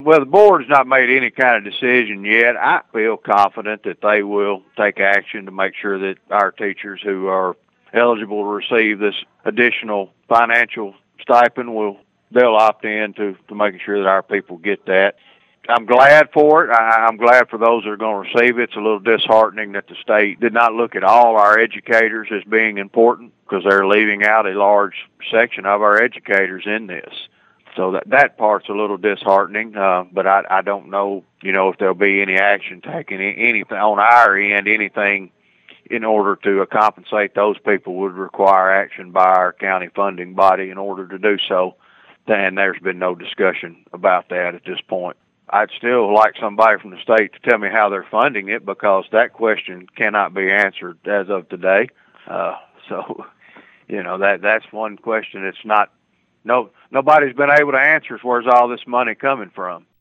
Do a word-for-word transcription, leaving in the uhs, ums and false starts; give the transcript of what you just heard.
Well, the board's not made any kind of decision yet. I feel confident that they will take action to make sure that our teachers who are eligible to receive this additional financial stipend will they'll opt in to, to making sure that our people get that. I'm glad for it. I, I'm glad for those that are going to receive it. It's a little disheartening that the state did not look at all our educators as being important, because they're leaving out a large section of our educators in this. So that that part's a little disheartening, uh, but I, I don't know, you know, if there'll be any action taken, anything on our end, anything in order to compensate those people would require action by our county funding body in order to do so. And there's been no discussion about that at this point. I'd still like somebody from the state to tell me how they're funding it, because that question cannot be answered as of today. Uh, so, you know, that that's one question that's not, no, nobody's been able to answer is where's all this money coming from.